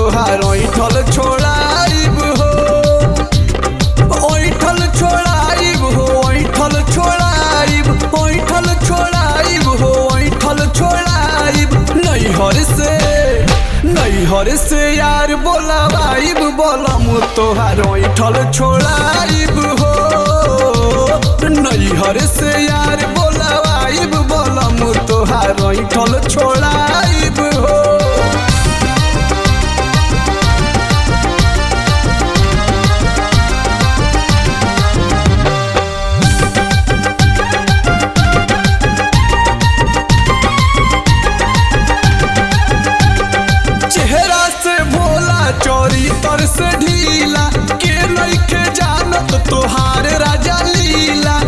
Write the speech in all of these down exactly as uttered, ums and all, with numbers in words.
तोहार ऐठल छोड़ाइब हो, ऐठल छोड़ाइब हो, ऐठल छोड़ाइब, ऐठल छोड़ाइब हो, ऐठल छोड़ाइब। नैहर से नैहर से यार बोलावाइब, बोलम तोहार ऐठल छोड़ाइब हो। नैहर से यार बोलावाइब, बोलम तोहार ऐठल छोड़ाइब हो। चोरी तर से ढीला के नइखे जानत तोहार राजा लीला।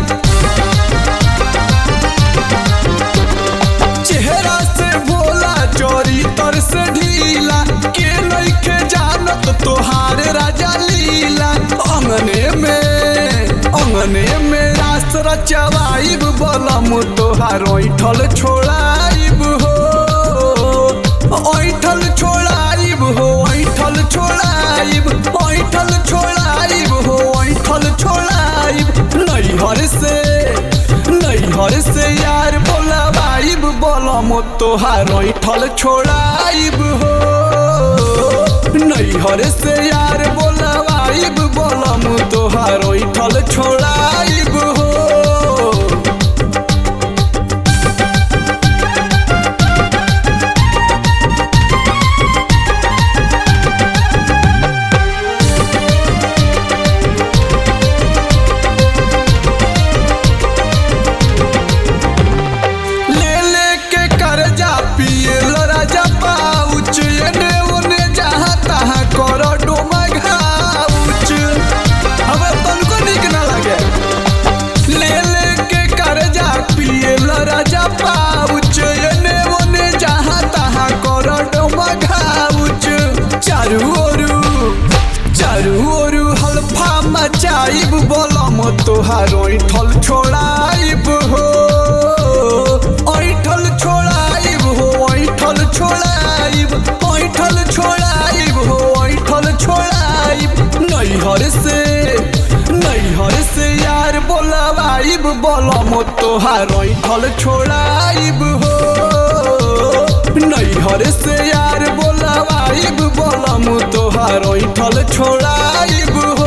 चेहरा से भोला चोरी तर से ढीला के नइखे जानत तोहार राजा लीला। अंगने में अंगने में रास रचवाइब, बोलम तोहार ऐठल छोड़ाइब हो, ऐठल छोड़ाइब हो, ऐठल छोड़ाइब, ऐठल छोड़ाइब हो, ऐठल छोड़ाइब। नैहर से नैहर से यार बोलावाइब, बोलम तोहार ऐठल छोड़ाइब हो। नैहर से यार बोलावाइब, बोलम तोहार ऐठल छोड़ाइब हो। मचाइब, बोलम तोहार ऐठल छोड़ाइब हो, ऐठल छोड़ाइब हो, ऐठल छोड़ाइब, ऐठल छोड़ाइब हो, ऐठल छोड़ाइब। नैहर से नैहर से यार बोलावाइब, बोलम तोहार ऐठल छोड़ाइब हो। नैहर से यार बोलावाइब, बोलम तोहार ऐठल छोड़ाइब हो।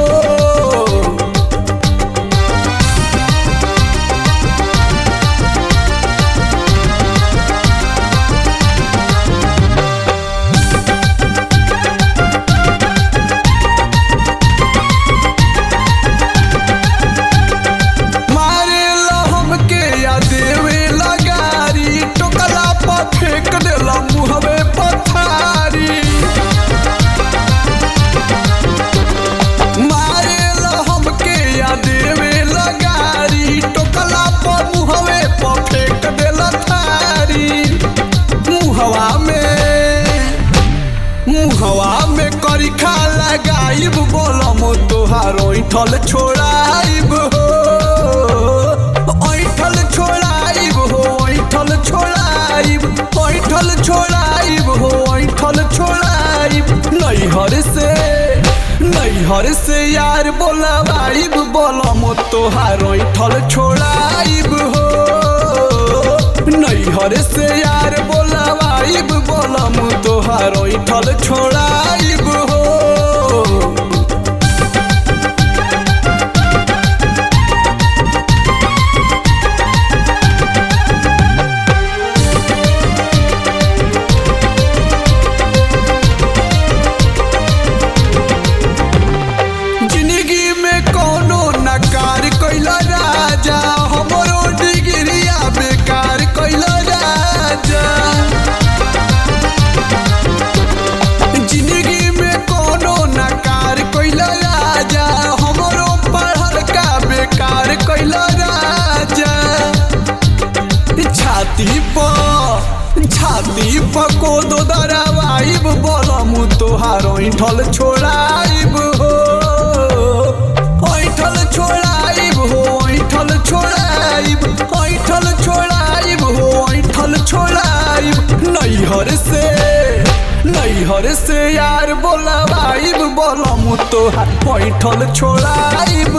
मुहवा में करिखा लगाइब, बोलम तोहार ऐठल छोड़ाइब हो, ऐठल छोड़ाइब हो, ऐठल छोड़ाइब, ऐठल छोड़ाइब हो, ऐठल छोड़ाइब। नैहर से नैहर से यार बोलावाइब, बोलम तोहार ऐठल छोड़ाइब हो। नैहर से यार बोलावाइब, बोलम तोहार ऐठल छोड़ाइब हो। जिंदगी में कोनो नकार कैला राजा, हमरो डिग्रिया बेकार कैला राजा। जिंदगी में कोनो नकार कैला राजा, हमरो पढ़ल का बेकार कैला राजा। छाती पर छाती पर को दो दरावाइब, बोलम तोहार ऐठल छोड़ाइब हो, ऐठल छोड़ाइब हो, ऐठल छोड़ाइब, ऐठल छोड़ाइब हो, ऐठल छोड़ाइब। नैहर से नैहर से यार बोलवाइब बोलम तोहार पैठल छोड़ाइब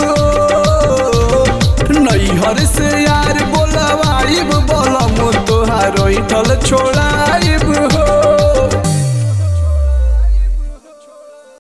नैहर से यार बोलवाइब बोलम तोहार पैठल छोड़ाइब हो।